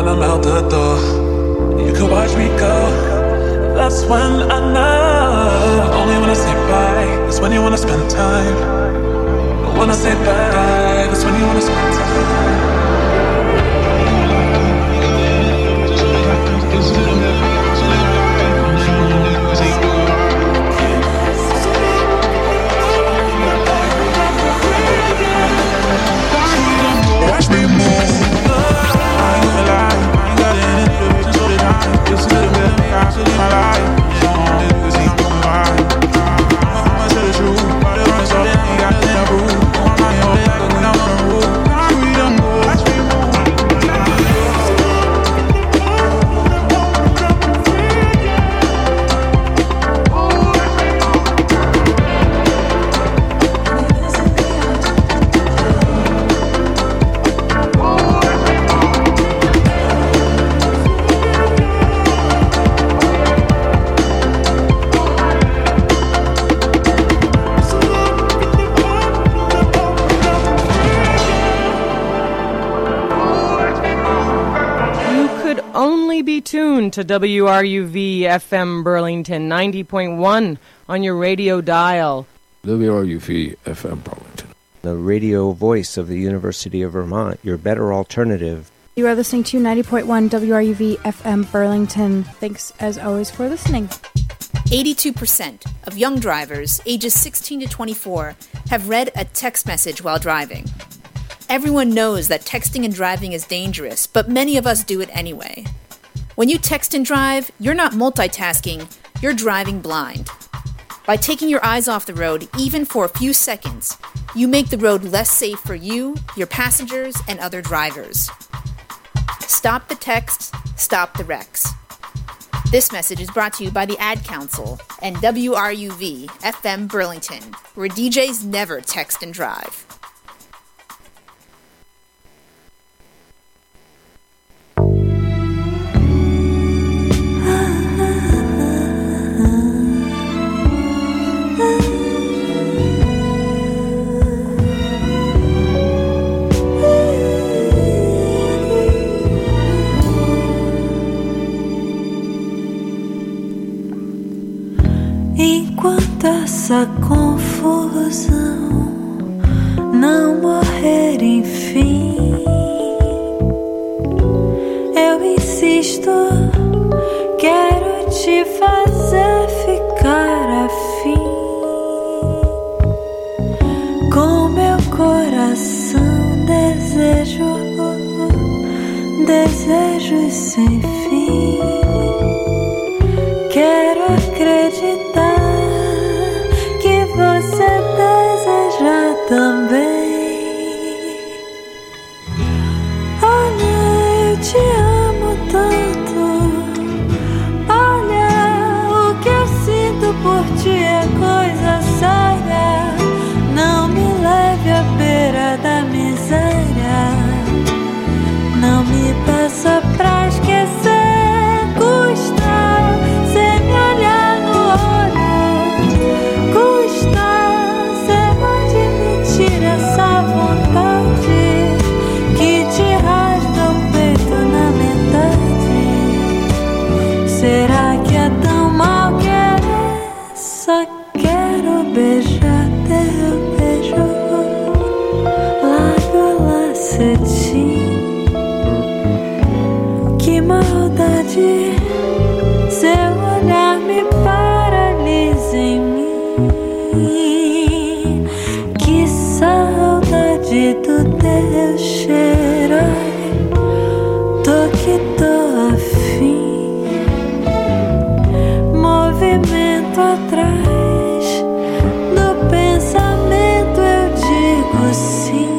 I'm out the door. You could watch me go. That's when I know. Only when I say bye, that's when you wanna spend time. But when I say bye, that's when you wanna spend time. Watch me move. I ain't gonna lie, I ain't got it in the vision, so they trying. It's a little bit of me, I should live my life. You can see I'm doing right. I'ma tell the truth, but it runs so they ain't got nothing to prove. I'm out here all day like a queen, I'm on the roof. Freedom go. Watch me move. Be tuned to WRUV FM Burlington 90.1 on your radio dial. WRUV FM Burlington, the radio voice of the University of Vermont, your better alternative. You are listening to 90.1 WRUV FM Burlington. Thanks as always for listening. 82% of young drivers ages 16 to 24 have read a text message while driving. Everyone knows that texting and driving is dangerous, but many of us do it anyway. When you text and drive, you're not multitasking, you're driving blind. By taking your eyes off the road, even for a few seconds, you make the road less safe for you, your passengers, and other drivers. Stop the texts, stop the wrecks. This message is brought to you by the Ad Council and WRUV FM Burlington, where DJs never text and drive. Enquanto essa confusão não morrer enfim, eu insisto, quero te fazer ficar afim. Com meu coração desejos sem fim. Quero acreditar que você deseja também. Olha, eu te amo tanto. Olha, o que eu sinto por ti é coisa séria. Não me leve à beira da miséria. Não me peça pra esquecer. Custa cê me olhar no olho. Custa cê admitir essa vontade que te rasga o peito na metade. Será que é tão mal querer? Só quero beijar teu beijo. Lábio lá cetim. Que maldade, seu olhar me paralisa em mim. Que saudade do teu cheiro. Tô que tô afim. Movimento atrás do pensamento, eu digo sim.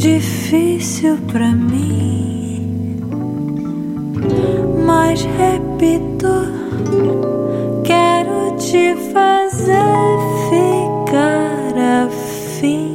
difícil pra mim, mas repito, quero te fazer ficar afim.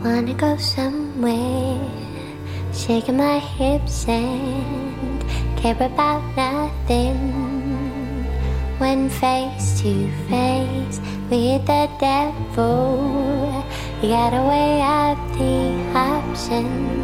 Wanna go somewhere, shaking my hips and care about nothing. When face to face with the devil, you gotta weigh up the options.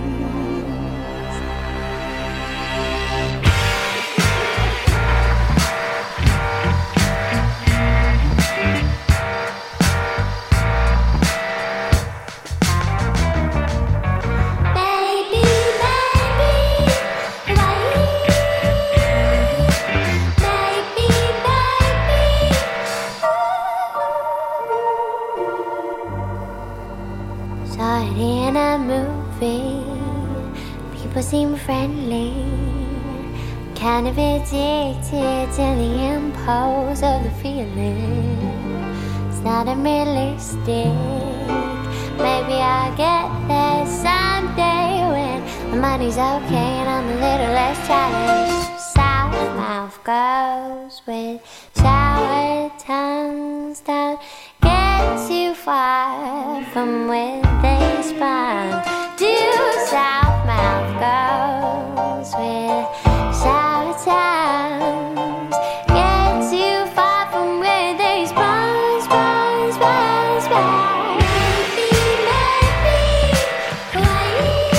In a movie, people seem friendly, kind of addicted to the impulse of the feeling. It's not unrealistic. Maybe I'll get there someday when my money's okay and I'm a little less challenged. Sour mouth goes with sour tongues. Don't get too far from where they spawn. Do south mouth goes with sour tongues. Get too far from where they spawn, spawn, spawn, spawn. Maybe, maybe, Hawaii.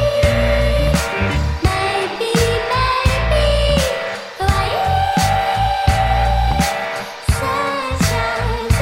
Maybe, maybe, Hawaii. Sunshine,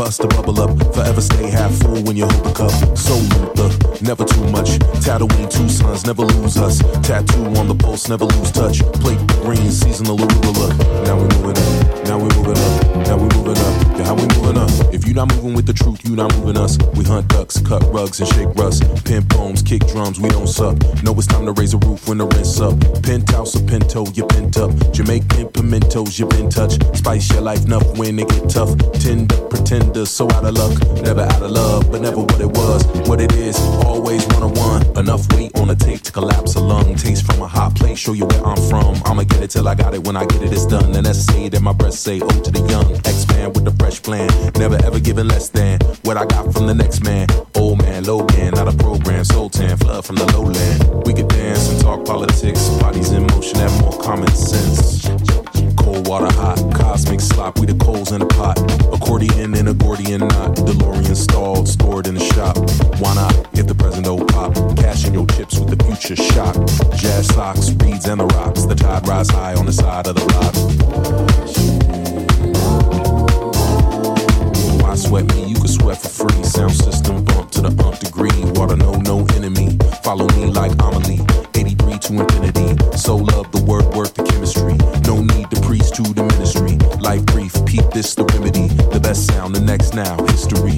us to bubble up. Forever stay half full when you hold the cup. So Luther, never too much. Tatooine, two sons, never lose us. Tattoo on the pulse, never lose touch. Plate green, seasonal arugula. Now we moving up, now we moving up, now we moving up. Yeah, how we moving up? If you not moving with the truth, you not moving us. We hunt ducks, cut rugs, and shake rust. Pin poems, kick drums, we don't suck. Know it's time to raise a roof when the rent's up. Penthouse or pinto, you pent up. Jamaican pimentos, you been touched. Spice your life enough when it get tough. Tender, pretender, so out of luck. Never out of love, but never what it was. What it is, always one-on-one. Enough weight on the tape to collapse a lung. Taste from a hot plate, show you where I'm from. I'ma get it till I got it, when I get it, it's done. And that's say that my breath say, oh to the young. X-Man with the fresh plan. Never ever giving less than what I got from the next man. Old man, Logan, not a program. Sultan, flood from the lowland. We could dance and talk politics. Bodies in motion have more common sense. Cold water hot, cosmic slop, we the coals in the pot. Accordion and a Gordian knot. DeLorean stalled, stored in the shop. Why not, if the present don't pop? Cash in your chips with the future shock. Jazz socks, reeds and the rocks. The tide rise high on the side of the block. Why sweat me? You can sweat for free. Sound system bump to the nth degree. Water no enemy. Follow me like Amelie. 83 to infinity. So love the word, work the chemistry. No need to preach to the ministry. Life brief, peep this the remedy. The best sound, the next now, history.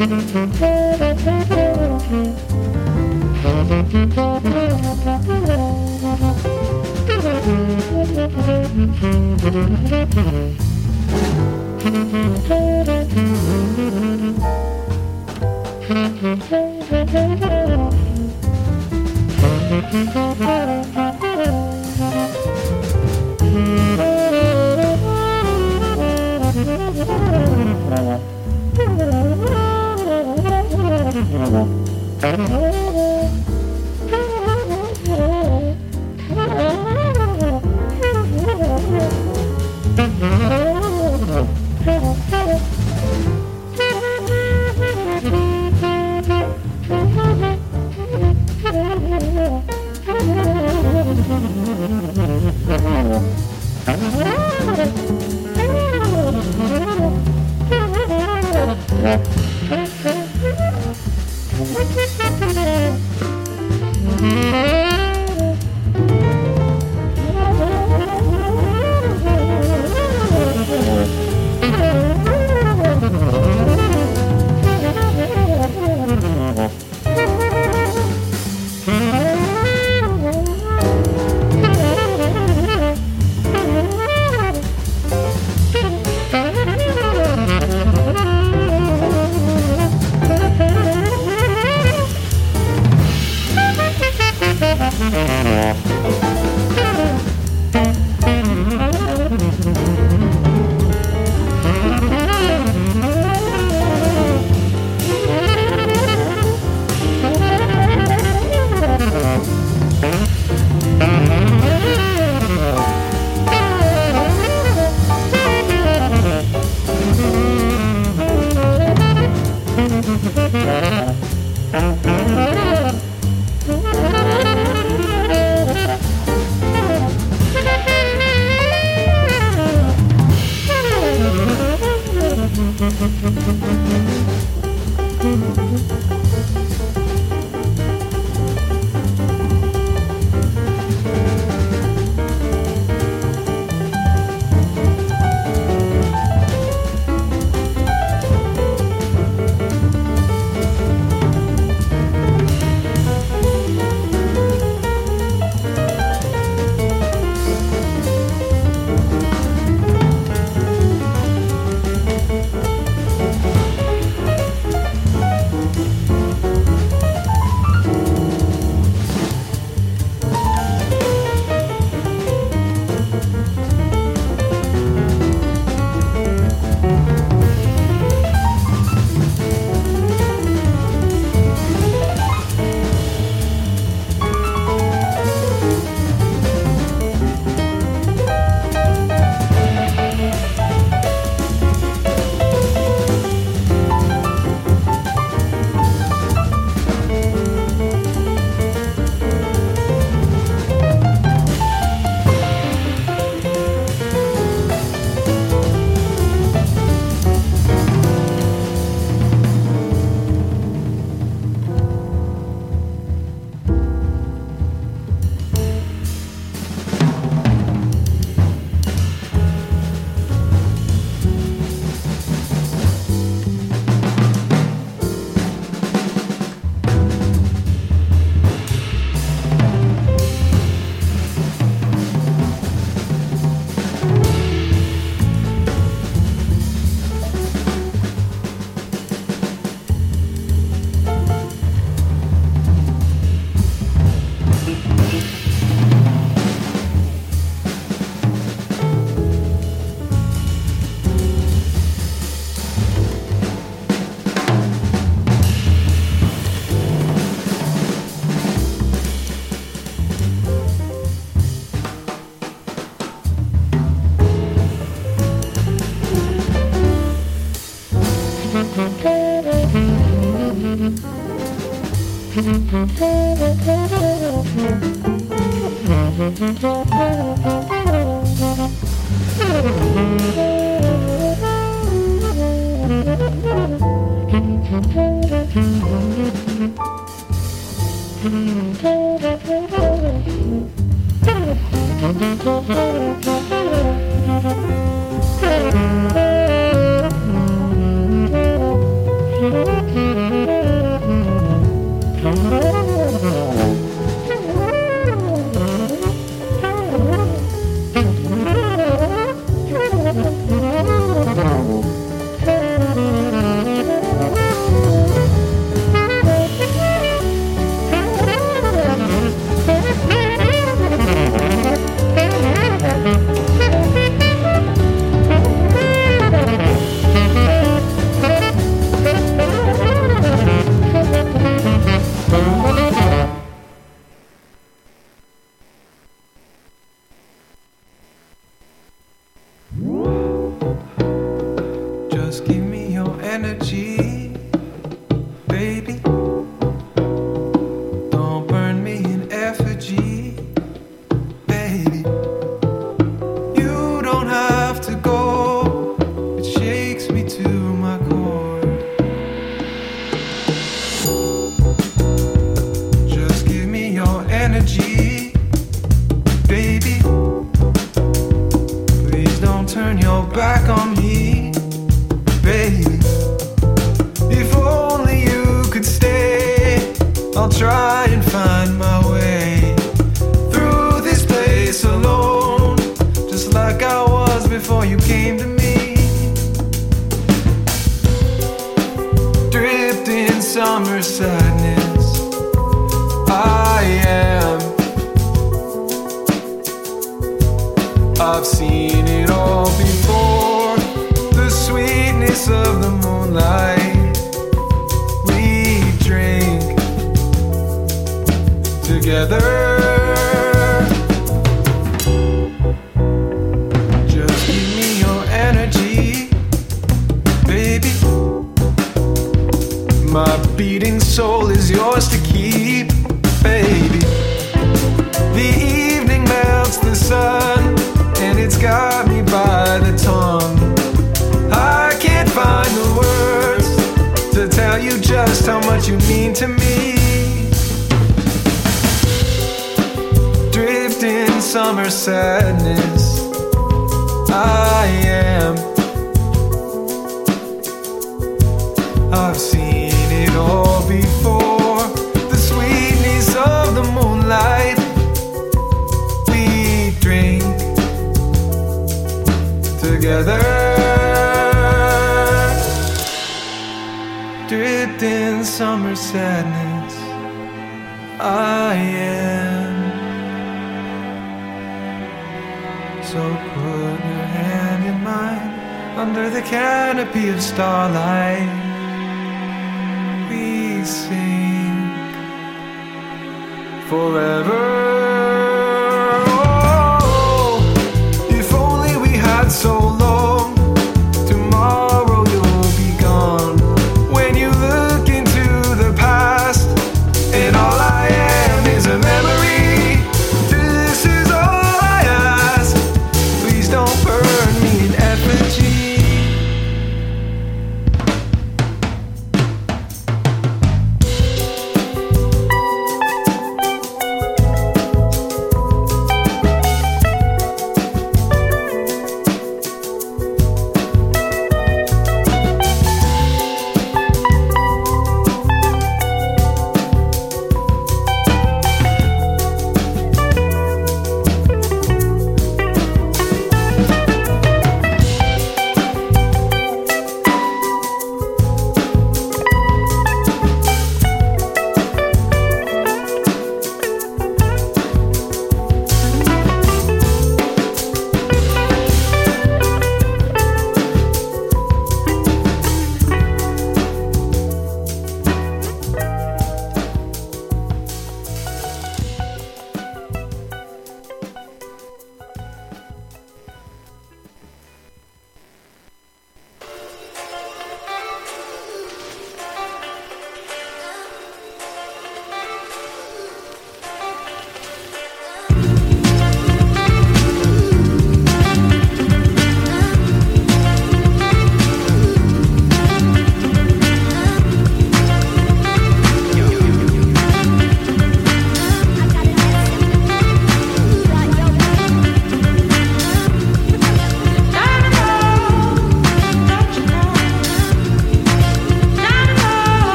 Thank you.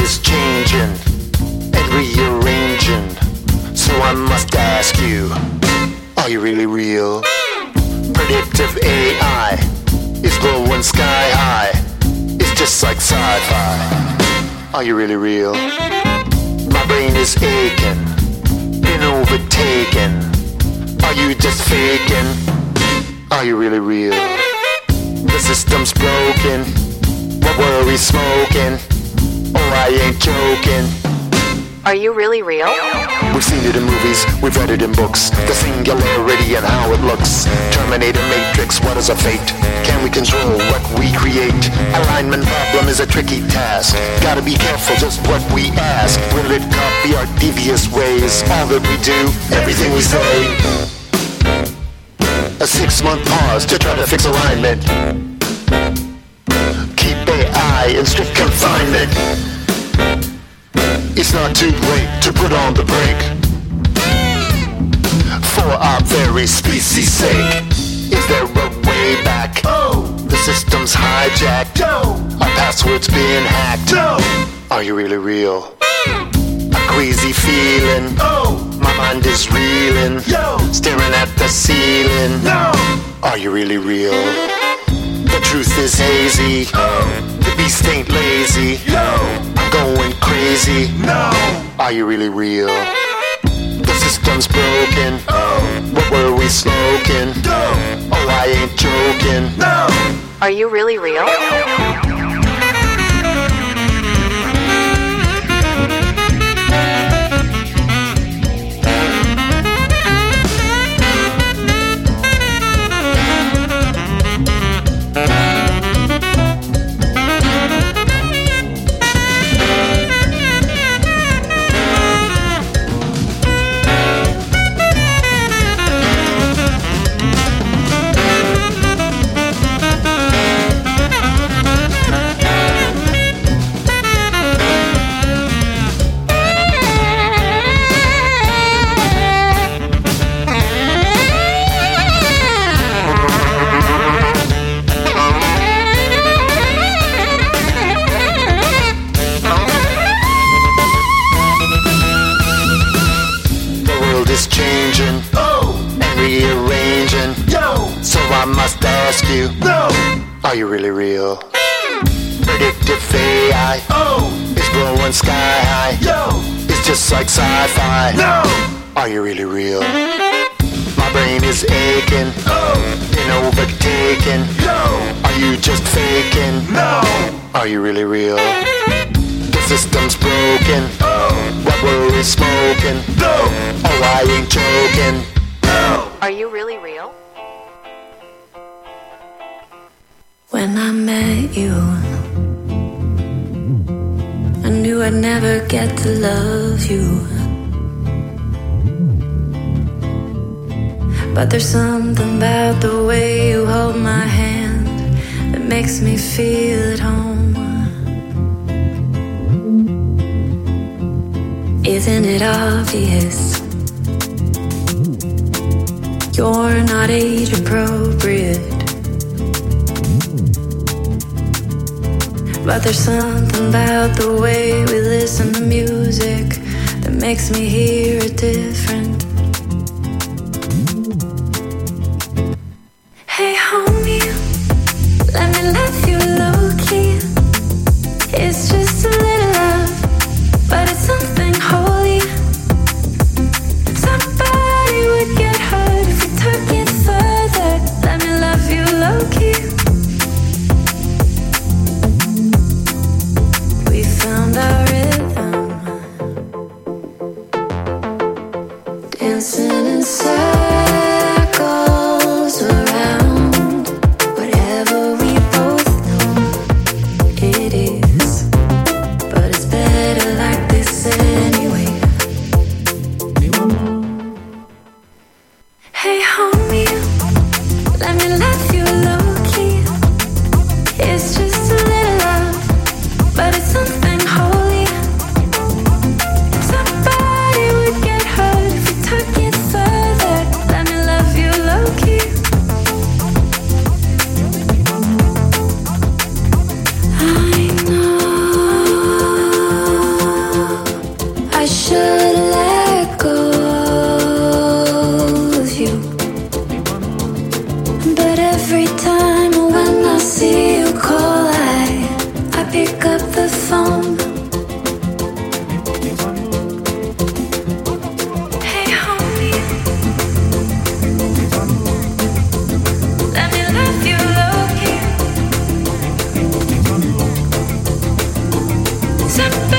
is changing and rearranging. So I must ask you, are you really real? Predictive AI is blowing sky high. It's just like sci-fi. Are you really real? My brain is aching, been overtaken. Are you just faking? Are you really real? The system's broken. What were we smoking? Oh, I ain't joking. Are you really real? We've seen it in movies, we've read it in books. The singularity and how it looks. Terminator, Matrix, what is a fate? Can we control what we create? Alignment problem is a tricky task. Gotta be careful just what we ask. Will it copy our devious ways? All that we do, everything we say. A 6-month pause to try to fix alignment. Keep AI in strict confinement. It's not too late to put on the brake. For our very species' sake. Is there a way back? Oh, the system's hijacked. Our password's being hacked. Are you really real? A queasy feeling. Oh, my mind is reeling. Staring at the ceiling. Are you really real? The truth is hazy. The beast ain't lazy. I'm going crazy. Are you really real? The system's broken. What were we smoking? Oh, I ain't joking. Are you really real? Are you really real? Predictive AI is blowing sky high. It's just like sci-fi. Are you really real? My brain is aching, been overtaken. Are you just faking? Are you really real? The system's broken. What were we smoking? Oh, I ain't joking. Are you really real? When I met you, I knew I'd never get to love you. But there's something about the way you hold my hand that makes me feel at home. Isn't it obvious? You're not age appropriate. But there's something about the way we listen to music that makes me hear it different. Hey homie, let me love you low-key. It's just a little love, but it's something holy. Somebody would get hurt if we took it further. Let me love you low-key. Found our rhythm, dancing in circles around whatever we both of the song. Hey homie, let me love you low-key. Somebody